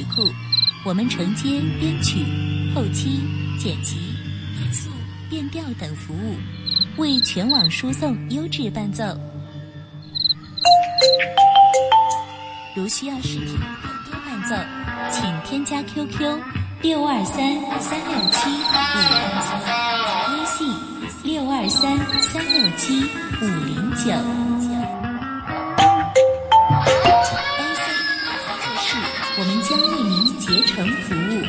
库，我们承接编曲、后期、剪辑、变速、变调等服务，为全网输送优质伴奏。如需要试听更多伴奏，请添加 QQ623-367-509，微信623-367-509。我们将为您竭诚服务。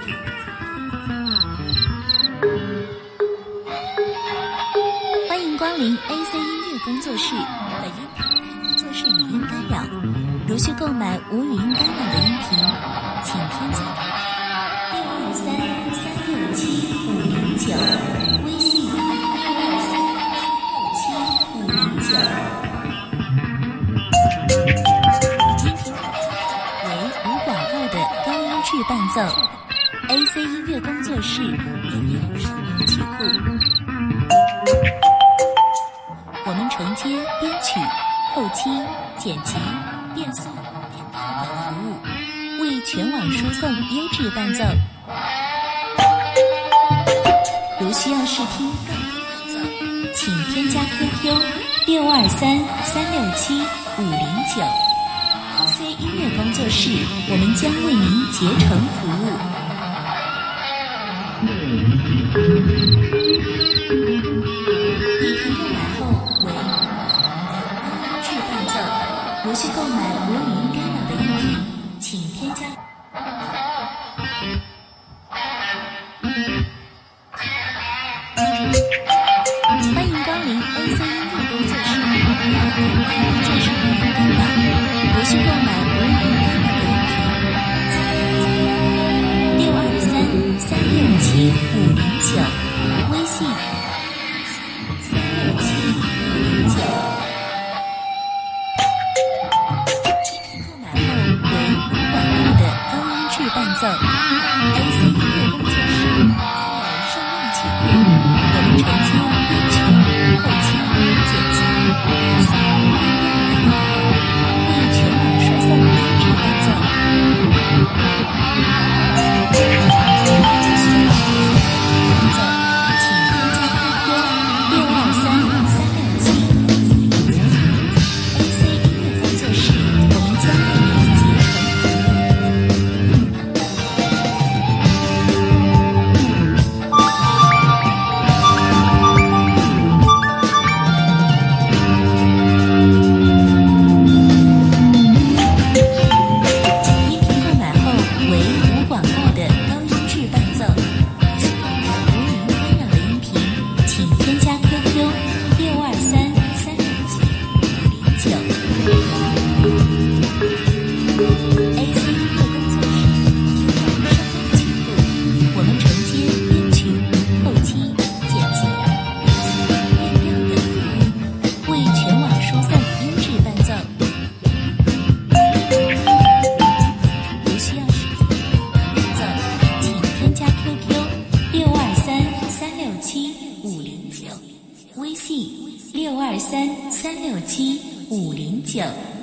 欢迎光临 AC 音乐工作室，本音频工作室语音干扰。如需购买无语音干扰的音频，请添加623-367-509，微信623-367-509。伴奏 AC 音乐工作室应用声音曲库，我们承接编曲、后期、剪辑、变速、变调等服务，为全网输送优质伴奏。如需要试听更多伴奏，请添加 QQ 623-367-509。AC 音乐工作室，我们将为您竭诚服务。一听购买后为音质伴奏，如需购买无语音干扰的音频，请添加。欢迎光临 AC 音乐工作室，这是无语音干扰。如需购买无语音干扰的音频，623-367-509，微信367-509。购买后为无广告的高音质伴奏 ，AC 音乐工作室声浪曲库，我们承接编曲、后期、剪辑、变速、微信623-367-509。